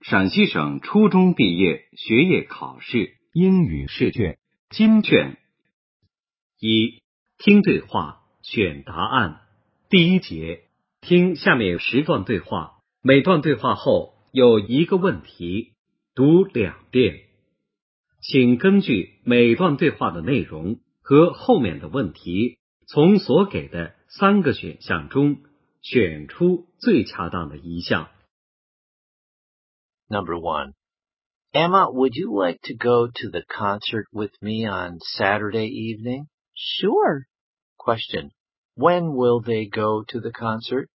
陕西省初中毕业学业考试英语试卷金卷。一、听对话，选答案。第一节，听下面10段对话，每段对话后有一个问题，读2遍。请根据每段对话的内容和后面的问题，从所给的3个选项中选出最恰当的一项。 Number 1. Emma, would you like to go to the concert with me on Saturday evening? Sure. Question. When will they go to the concert?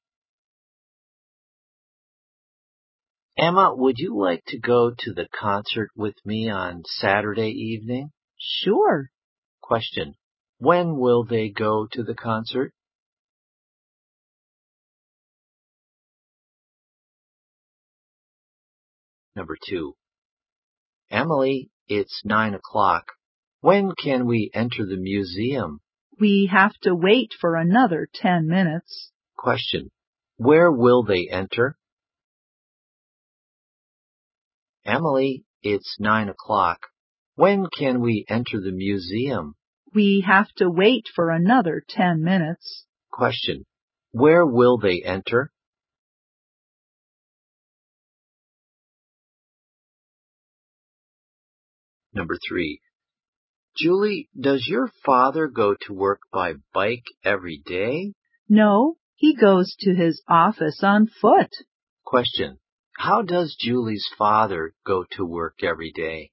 Emma, would you like to go to the concert with me on Saturday evening? Sure. Question. When will they go to the concert? Number 2. Emily, it's 9 o'clock. When can we enter the museum? We have to wait for another 10 minutes. Question. Where will they enter? Emily, it's 9 o'clock. When can we enter the museum? We have to wait for another 10 minutes. Question. Where will they enter? Number 3. Julie, does your father go to work by bike every day? No, he goes to his office on foot. Question. How does Julie's father go to work every day?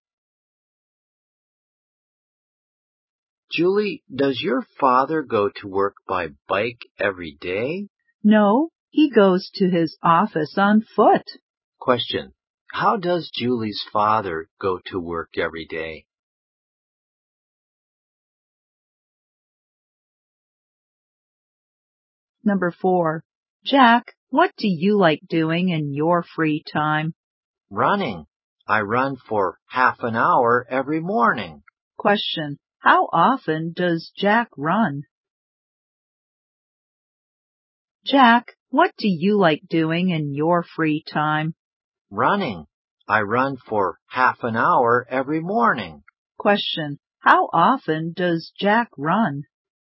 Julie, does your father go to work by bike every day? No, he goes to his office on foot. Question. How does Julie's father go to work every day? Number 4. Jack, what do you like doing in your free time? Running. I run for half an hour every morning. Question. How often does Jack run? Jack, what do you like doing in your free time? Running. I run for half an hour every morning. Question. How often does Jack run?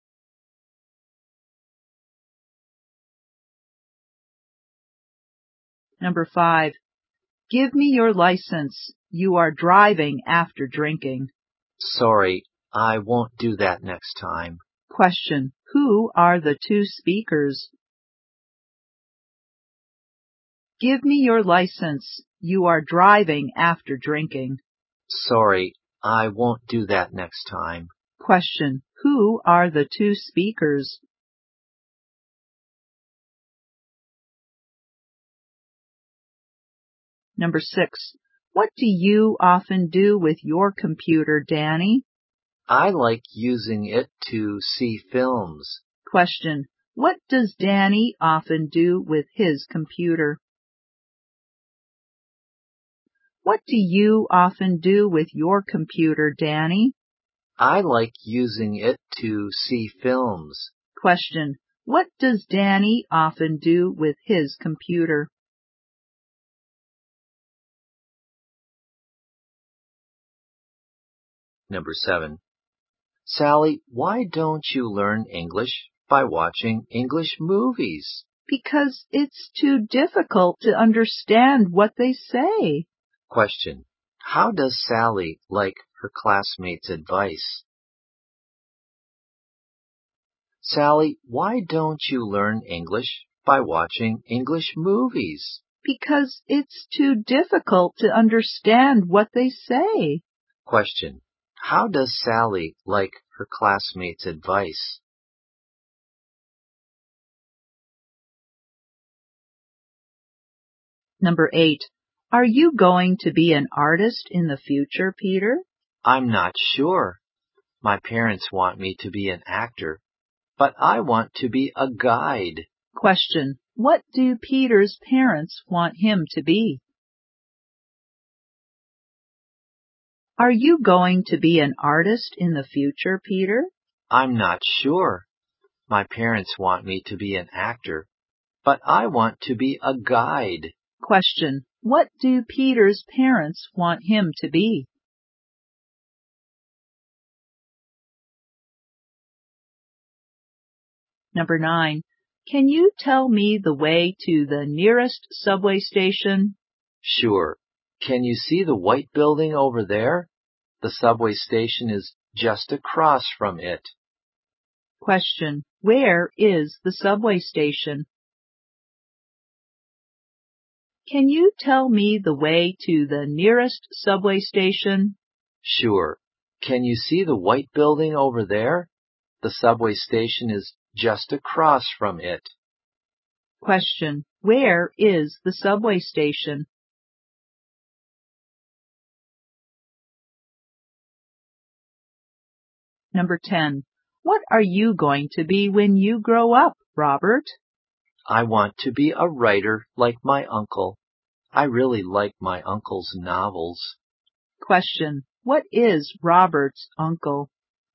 Number 5. Give me your license. You are driving after drinking. Sorry, I won't do that next time. Question. Who are the 2 speakers? Give me your license. You are driving after drinking. Sorry, I won't do that next time. Question. Who are the 2 speakers? Number 6. What do you often do with your computer, Danny? I like using it to see films. Question. What does Danny often do with his computer? What do you often do with your computer, Danny? I like using it to see films. Question. What does Danny often do with his computer? Number 7. Sally, why don't you learn English by watching English movies? Because it's too difficult to understand what they say. Question. How does Sally like her classmates' advice? Sally, why don't you learn English by watching English movies? Because it's too difficult to understand what they say. Question. How does Sally like her classmates' advice? Number 8. Are you going to be an artist in the future, Peter? I'm not sure. My parents want me to be an actor, but I want to be a guide. Question. What do Peter's parents want him to be? Are you going to be an artist in the future, Peter? I'm not sure. My parents want me to be an actor, but I want to be a guide. Question. What do Peter's parents want him to be? Number 9. Can you tell me the way to the nearest subway station? Sure. Can you see the white building over there? The subway station is just across from it. Question. Where is the subway station? Can you tell me the way to the nearest subway station? Sure. Can you see the white building over there? The subway station is just across from it. Question. Where is the subway station? Number 10. What are you going to be when you grow up, Robert? I want to be a writer like my uncle. I really like my uncle's novels. Question. What is Robert's uncle?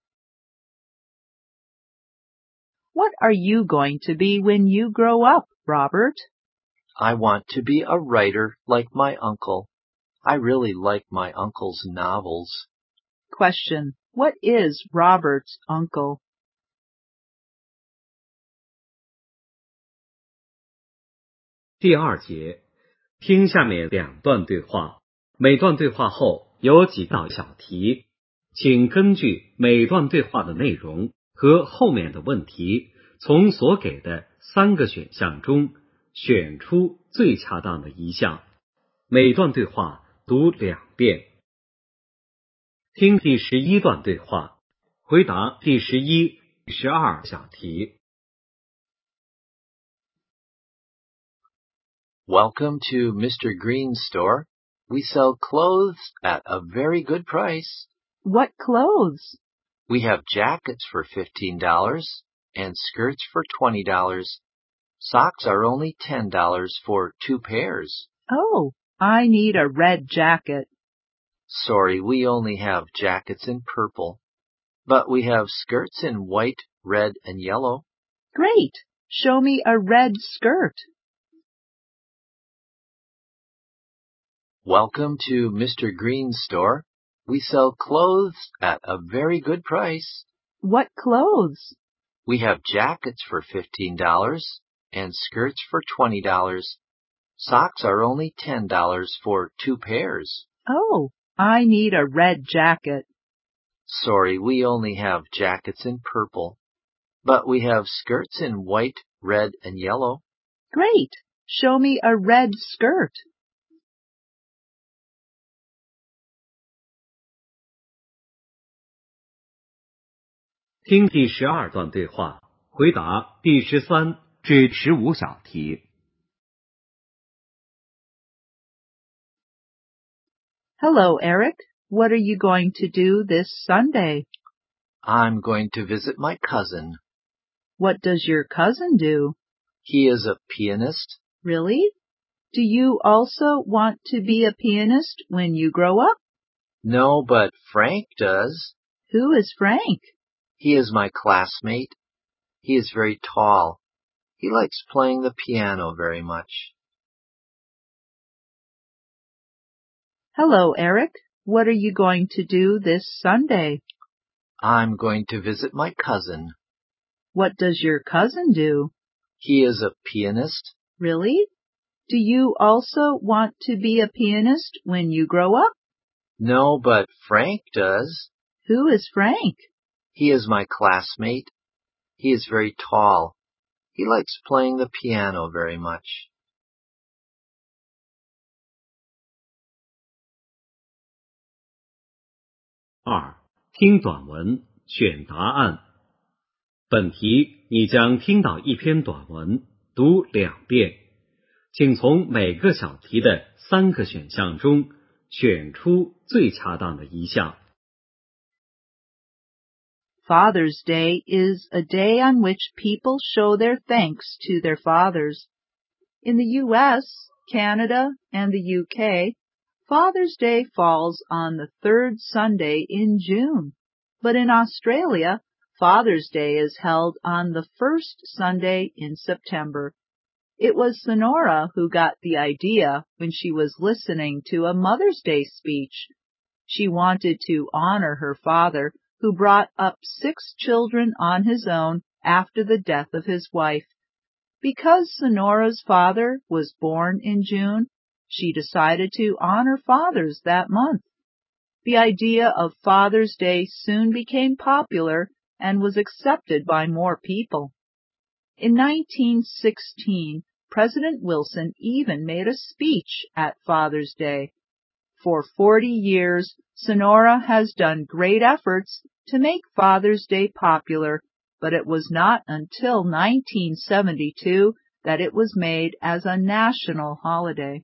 What are you going to be when you grow up, Robert? I want to be a writer like my uncle. I really like my uncle's novels. Question. What is Robert's uncle? 第二节，听下面2段对话，每段对话后有几道小题，请根据每段对话的内容和后面的问题，从所给的3个选项中选出最恰当的一项。每段对话读2遍。听第11段对话，回答第11、12小题。 Welcome to Mr. Green's store. We sell clothes at a very good price. What clothes? We have jackets for $15 and skirts for $20. Socks are only $10 for 2 pairs. Oh, I need a red jacket. Sorry, we only have jackets in purple. But we have skirts in white, red, and yellow. Great. Show me a red skirt. Welcome to Mr. Green's store. We sell clothes at a very good price. What clothes? We have jackets for $15 and skirts for $20. Socks are only $10 for 2 pairs. Oh, I need a red jacket. Sorry, we only have jackets in purple. But we have skirts in white, red, and yellow. Great. Show me a red skirt. 听第12段对话，回答第13至15小题。 Hello, Eric. What are you going to do this Sunday? I'm going to visit my cousin. What does your cousin do? He is a pianist. Really? Do you also want to be a pianist when you grow up? No, but Frank does. Who is Frank? He is my classmate. He is very tall. He likes playing the piano very much. Hello, Eric. What are you going to do this Sunday? I'm going to visit my cousin. What does your cousin do? He is a pianist. Really? Do you also want to be a pianist when you grow up? No, but Frank does. Who is Frank? He is my classmate. He is very tall. He likes playing the piano very much. 2. 听短文，选答案。本题你将听到一篇短文，读2遍，请从每个小题的3个选项中选出最恰当的一项。 Father's Day is a day on which people show their thanks to their fathers. In the U.S., Canada, and the U.K., Father's Day falls on the 3rd Sunday in June, but in Australia, Father's Day is held on the 1st Sunday in September. It was Sonora who got the idea when she was listening to a Mother's Day speech. She wanted to honor her father, who brought up 6 children on his own after the death of his wife. Because Sonora's father was born in June, she decided to honor fathers that month. The idea of Father's Day soon became popular and was accepted by more people. In 1916, President Wilson even made a speech at Father's Day. For 40 years, Sonora has done great efforts to make Father's Day popular, but it was not until 1972 that it was made as a national holiday.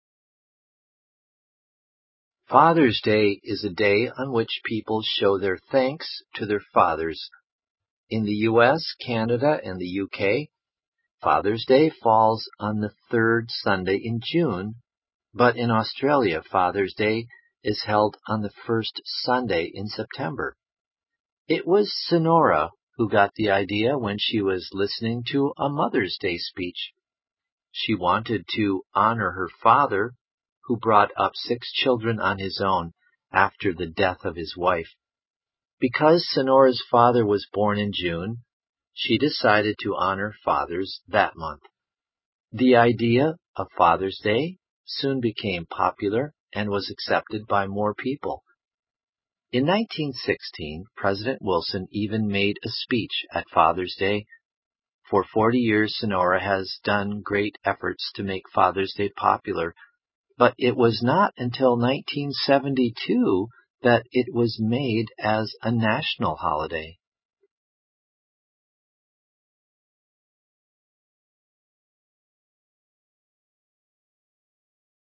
Father's Day is a day on which people show their thanks to their fathers. In the U.S., Canada, and the U.K., Father's Day falls on the 3rd Sunday in June, but in Australia, Father's Day is held on the 1st Sunday in September. It was Sonora who got the idea when she was listening to a Mother's Day speech. She wanted to honor her father, who brought up 6 children on his own after the death of his wife. Because Sonora's father was born in June, she decided to honor fathers that month. The idea of Father's Day soon became popular and was accepted by more people. In 1916, President Wilson even made a speech at Father's Day. For 40 years, Sonora has done great efforts to make Father's Day popular, but it was not until 1972 that it was made as a national holiday.